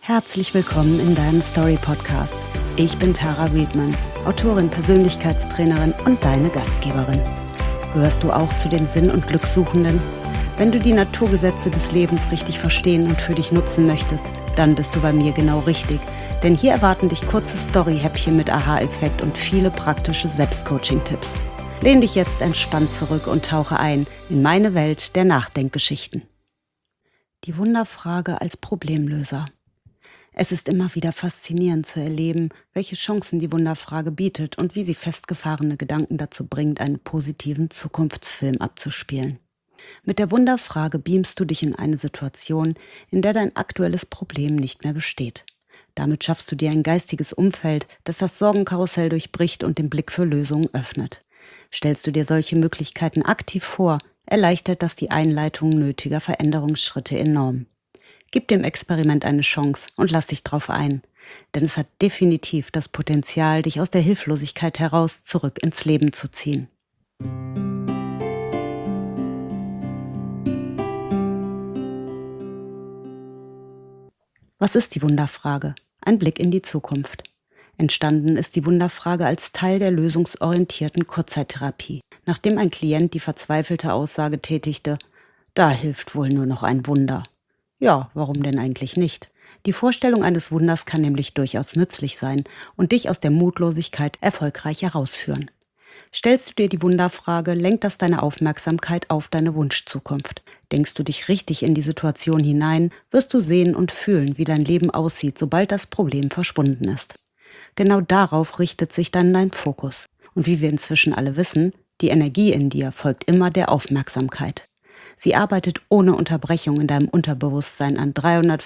Herzlich willkommen in deinem Story-Podcast. Ich bin Tara Riedman, Autorin, Persönlichkeitstrainerin und deine Gastgeberin. Gehörst du auch zu den Sinn- und Glückssuchenden? Wenn du die Naturgesetze des Lebens richtig verstehen und für dich nutzen möchtest, dann bist du bei mir genau richtig. Denn hier erwarten dich kurze Story-Häppchen mit Aha-Effekt und viele praktische Selbstcoaching-Tipps. Lehn dich jetzt entspannt zurück und tauche ein in meine Welt der Nachdenkgeschichten. Die Wunderfrage als Problemlöser. Es ist immer wieder faszinierend zu erleben, welche Chancen die Wunderfrage bietet und wie sie festgefahrene Gedanken dazu bringt, einen positiven Zukunftsfilm abzuspielen. Mit der Wunderfrage beamst du dich in eine Situation, in der dein aktuelles Problem nicht mehr besteht. Damit schaffst du dir ein geistiges Umfeld, das das Sorgenkarussell durchbricht und den Blick für Lösungen öffnet. Stellst du dir solche Möglichkeiten aktiv vor, erleichtert das die Einleitung nötiger Veränderungsschritte enorm. Gib dem Experiment eine Chance und lass dich drauf ein, denn es hat definitiv das Potenzial, dich aus der Hilflosigkeit heraus zurück ins Leben zu ziehen. Was ist die Wunderfrage? Ein Blick in die Zukunft. Entstanden ist die Wunderfrage als Teil der lösungsorientierten Kurzzeittherapie, nachdem ein Klient die verzweifelte Aussage tätigte: Da hilft wohl nur noch ein Wunder. Ja, warum denn eigentlich nicht? Die Vorstellung eines Wunders kann nämlich durchaus nützlich sein und dich aus der Mutlosigkeit erfolgreich herausführen. Stellst du dir die Wunderfrage, lenkt das deine Aufmerksamkeit auf deine Wunschzukunft. Denkst du dich richtig in die Situation hinein, wirst du sehen und fühlen, wie dein Leben aussieht, sobald das Problem verschwunden ist. Genau darauf richtet sich dann dein Fokus. Und wie wir inzwischen alle wissen, die Energie in dir folgt immer der Aufmerksamkeit. Sie arbeitet ohne Unterbrechung in deinem Unterbewusstsein an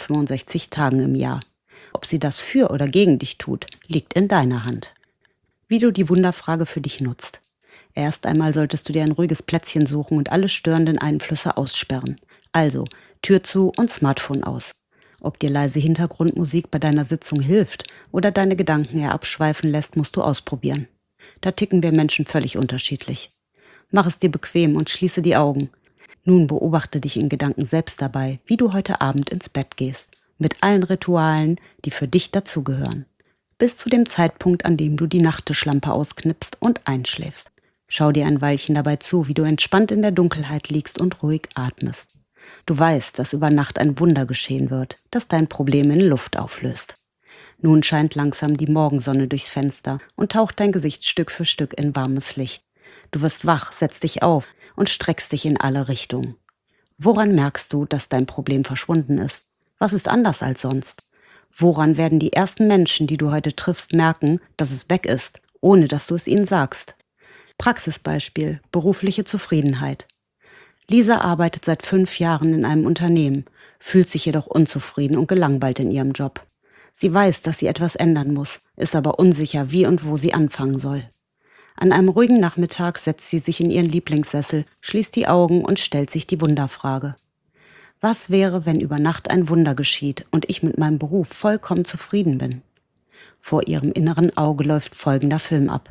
365 Tagen im Jahr. Ob sie das für oder gegen dich tut, liegt in deiner Hand. Wie du die Wunderfrage für dich nutzt. Erst einmal solltest du dir ein ruhiges Plätzchen suchen und alle störenden Einflüsse aussperren. Also Tür zu und Smartphone aus. Ob dir leise Hintergrundmusik bei deiner Sitzung hilft oder deine Gedanken eher abschweifen lässt, musst du ausprobieren. Da ticken wir Menschen völlig unterschiedlich. Mach es dir bequem und schließe die Augen. Nun beobachte dich in Gedanken selbst dabei, wie du heute Abend ins Bett gehst, mit allen Ritualen, die für dich dazugehören. Bis zu dem Zeitpunkt, an dem du die Nachttischlampe ausknipst und einschläfst. Schau dir ein Weilchen dabei zu, wie du entspannt in der Dunkelheit liegst und ruhig atmest. Du weißt, dass über Nacht ein Wunder geschehen wird, das dein Problem in Luft auflöst. Nun scheint langsam die Morgensonne durchs Fenster und taucht dein Gesicht Stück für Stück in warmes Licht. Du wirst wach, setzt dich auf und streckst dich in alle Richtungen. Woran merkst du, dass dein Problem verschwunden ist? Was ist anders als sonst? Woran werden die ersten Menschen, die du heute triffst, merken, dass es weg ist, ohne dass du es ihnen sagst? Praxisbeispiel: berufliche Zufriedenheit. Lisa arbeitet seit 5 Jahren in einem Unternehmen, fühlt sich jedoch unzufrieden und gelangweilt in ihrem Job. Sie weiß, dass sie etwas ändern muss, ist aber unsicher, wie und wo sie anfangen soll. An einem ruhigen Nachmittag setzt sie sich in ihren Lieblingssessel, schließt die Augen und stellt sich die Wunderfrage. Was wäre, wenn über Nacht ein Wunder geschieht und ich mit meinem Beruf vollkommen zufrieden bin? Vor ihrem inneren Auge läuft folgender Film ab.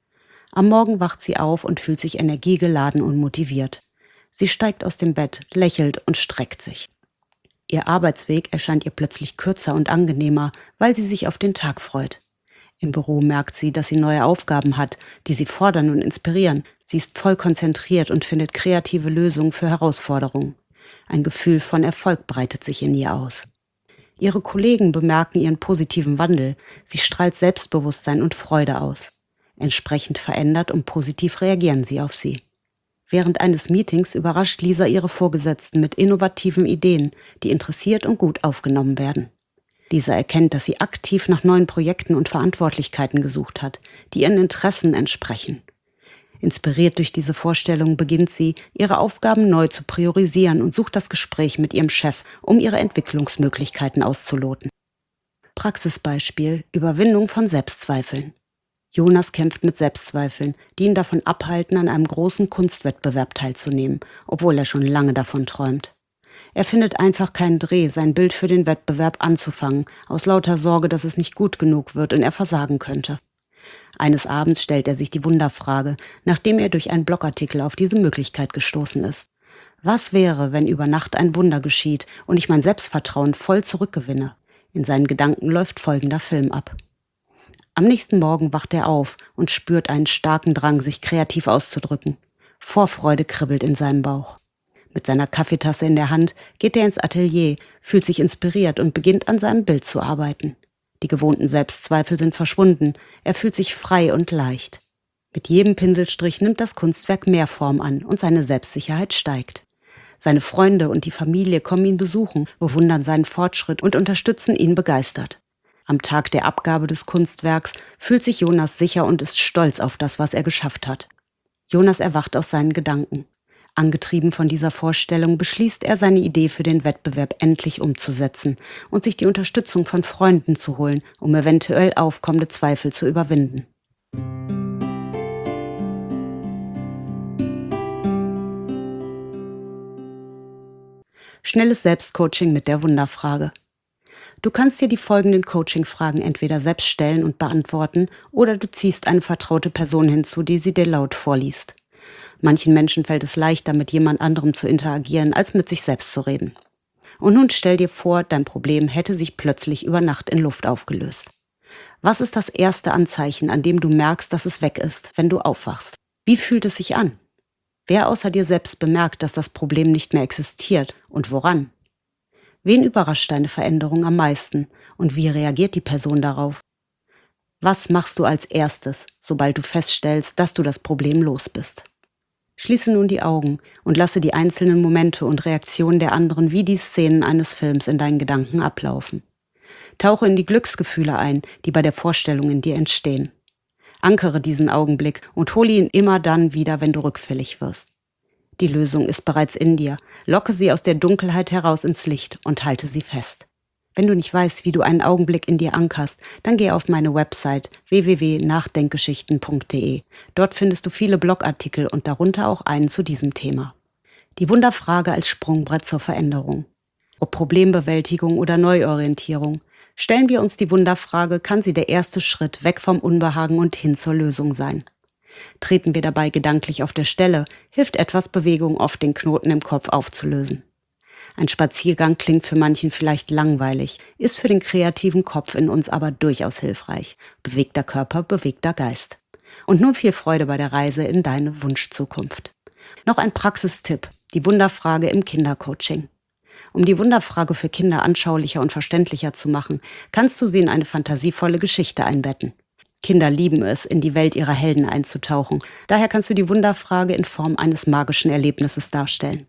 Am Morgen wacht sie auf und fühlt sich energiegeladen und motiviert. Sie steigt aus dem Bett, lächelt und streckt sich. Ihr Arbeitsweg erscheint ihr plötzlich kürzer und angenehmer, weil sie sich auf den Tag freut. Im Büro merkt sie, dass sie neue Aufgaben hat, die sie fordern und inspirieren. Sie ist voll konzentriert und findet kreative Lösungen für Herausforderungen. Ein Gefühl von Erfolg breitet sich in ihr aus. Ihre Kollegen bemerken ihren positiven Wandel. Sie strahlt Selbstbewusstsein und Freude aus. Entsprechend verändert und positiv reagieren sie auf sie. Während eines Meetings überrascht Lisa ihre Vorgesetzten mit innovativen Ideen, die interessiert und gut aufgenommen werden. Lisa erkennt, dass sie aktiv nach neuen Projekten und Verantwortlichkeiten gesucht hat, die ihren Interessen entsprechen. Inspiriert durch diese Vorstellung beginnt sie, ihre Aufgaben neu zu priorisieren und sucht das Gespräch mit ihrem Chef, um ihre Entwicklungsmöglichkeiten auszuloten. Praxisbeispiel: Überwindung von Selbstzweifeln. Jonas kämpft mit Selbstzweifeln, die ihn davon abhalten, an einem großen Kunstwettbewerb teilzunehmen, obwohl er schon lange davon träumt. Er findet einfach keinen Dreh, sein Bild für den Wettbewerb anzufangen, aus lauter Sorge, dass es nicht gut genug wird und er versagen könnte. Eines Abends stellt er sich die Wunderfrage, nachdem er durch einen Blogartikel auf diese Möglichkeit gestoßen ist. Was wäre, wenn über Nacht ein Wunder geschieht und ich mein Selbstvertrauen voll zurückgewinne? In seinen Gedanken läuft folgender Film ab. Am nächsten Morgen wacht er auf und spürt einen starken Drang, sich kreativ auszudrücken. Vorfreude kribbelt in seinem Bauch. Mit seiner Kaffeetasse in der Hand geht er ins Atelier, fühlt sich inspiriert und beginnt an seinem Bild zu arbeiten. Die gewohnten Selbstzweifel sind verschwunden, er fühlt sich frei und leicht. Mit jedem Pinselstrich nimmt das Kunstwerk mehr Form an und seine Selbstsicherheit steigt. Seine Freunde und die Familie kommen ihn besuchen, bewundern seinen Fortschritt und unterstützen ihn begeistert. Am Tag der Abgabe des Kunstwerks fühlt sich Jonas sicher und ist stolz auf das, was er geschafft hat. Jonas erwacht aus seinen Gedanken. Angetrieben von dieser Vorstellung beschließt er, seine Idee für den Wettbewerb endlich umzusetzen und sich die Unterstützung von Freunden zu holen, um eventuell aufkommende Zweifel zu überwinden. Schnelles Selbstcoaching mit der Wunderfrage. Du kannst dir die folgenden Coaching-Fragen entweder selbst stellen und beantworten oder du ziehst eine vertraute Person hinzu, die sie dir laut vorliest. Manchen Menschen fällt es leichter, mit jemand anderem zu interagieren, als mit sich selbst zu reden. Und nun stell dir vor, dein Problem hätte sich plötzlich über Nacht in Luft aufgelöst. Was ist das erste Anzeichen, an dem du merkst, dass es weg ist, wenn du aufwachst? Wie fühlt es sich an? Wer außer dir selbst bemerkt, dass das Problem nicht mehr existiert und woran? Wen überrascht deine Veränderung am meisten und wie reagiert die Person darauf? Was machst du als erstes, sobald du feststellst, dass du das Problem los bist? Schließe nun die Augen und lasse die einzelnen Momente und Reaktionen der anderen wie die Szenen eines Films in deinen Gedanken ablaufen. Tauche in die Glücksgefühle ein, die bei der Vorstellung in dir entstehen. Ankere diesen Augenblick und hole ihn immer dann wieder, wenn du rückfällig wirst. Die Lösung ist bereits in dir. Locke sie aus der Dunkelheit heraus ins Licht und halte sie fest. Wenn du nicht weißt, wie du einen Augenblick in dir ankerst, dann geh auf meine Website www.nachdenkgeschichten.de. Dort findest du viele Blogartikel und darunter auch einen zu diesem Thema. Die Wunderfrage als Sprungbrett zur Veränderung. Ob Problembewältigung oder Neuorientierung. Stellen wir uns die Wunderfrage, kann sie der erste Schritt weg vom Unbehagen und hin zur Lösung sein. Treten wir dabei gedanklich auf der Stelle, hilft etwas Bewegung oft, den Knoten im Kopf aufzulösen. Ein Spaziergang klingt für manchen vielleicht langweilig, ist für den kreativen Kopf in uns aber durchaus hilfreich. Bewegter Körper, bewegter Geist. Und nun viel Freude bei der Reise in deine Wunschzukunft. Noch ein Praxistipp, die Wunderfrage im Kindercoaching. Um die Wunderfrage für Kinder anschaulicher und verständlicher zu machen, kannst du sie in eine fantasievolle Geschichte einbetten. Kinder lieben es, in die Welt ihrer Helden einzutauchen. Daher kannst du die Wunderfrage in Form eines magischen Erlebnisses darstellen.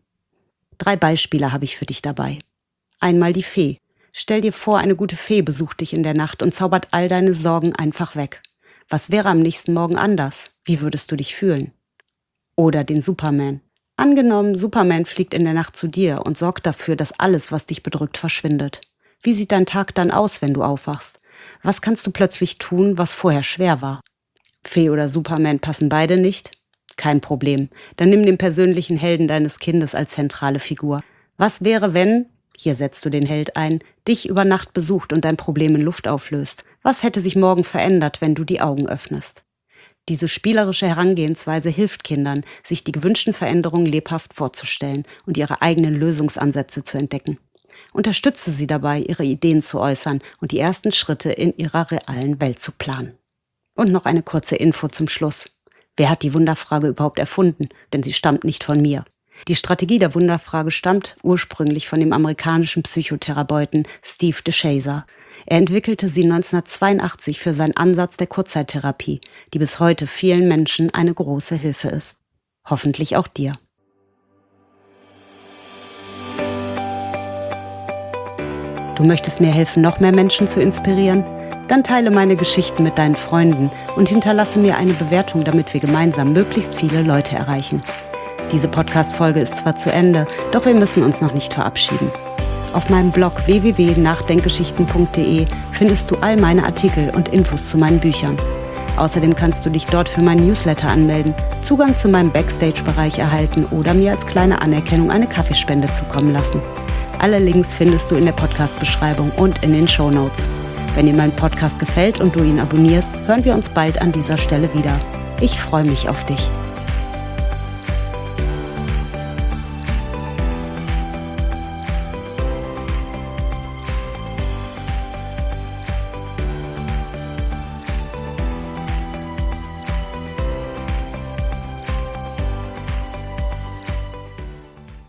3 Beispiele habe ich für dich dabei. Einmal die Fee. Stell dir vor, eine gute Fee besucht dich in der Nacht und zaubert all deine Sorgen einfach weg. Was wäre am nächsten Morgen anders? Wie würdest du dich fühlen? Oder den Superman. Angenommen, Superman fliegt in der Nacht zu dir und sorgt dafür, dass alles, was dich bedrückt, verschwindet. Wie sieht dein Tag dann aus, wenn du aufwachst? Was kannst du plötzlich tun, was vorher schwer war? Fee oder Superman passen beide nicht? Kein Problem. Dann nimm den persönlichen Helden deines Kindes als zentrale Figur. Was wäre, wenn, hier setzt du den Held ein, dich über Nacht besucht und dein Problem in Luft auflöst? Was hätte sich morgen verändert, wenn du die Augen öffnest? Diese spielerische Herangehensweise hilft Kindern, sich die gewünschten Veränderungen lebhaft vorzustellen und ihre eigenen Lösungsansätze zu entdecken. Unterstütze sie dabei, ihre Ideen zu äußern und die ersten Schritte in ihrer realen Welt zu planen. Und noch eine kurze Info zum Schluss. Wer hat die Wunderfrage überhaupt erfunden? Denn sie stammt nicht von mir. Die Strategie der Wunderfrage stammt ursprünglich von dem amerikanischen Psychotherapeuten Steve DeShazer. Er entwickelte sie 1982 für seinen Ansatz der Kurzzeittherapie, die bis heute vielen Menschen eine große Hilfe ist. Hoffentlich auch dir. Du möchtest mir helfen, noch mehr Menschen zu inspirieren? Dann teile meine Geschichten mit deinen Freunden und hinterlasse mir eine Bewertung, damit wir gemeinsam möglichst viele Leute erreichen. Diese Podcast-Folge ist zwar zu Ende, doch wir müssen uns noch nicht verabschieden. Auf meinem Blog www.nachdenkgeschichten.de findest du all meine Artikel und Infos zu meinen Büchern. Außerdem kannst du dich dort für meinen Newsletter anmelden, Zugang zu meinem Backstage-Bereich erhalten oder mir als kleine Anerkennung eine Kaffeespende zukommen lassen. Alle Links findest du in der Podcast-Beschreibung und in den Shownotes. Wenn dir mein Podcast gefällt und du ihn abonnierst, hören wir uns bald an dieser Stelle wieder. Ich freue mich auf dich.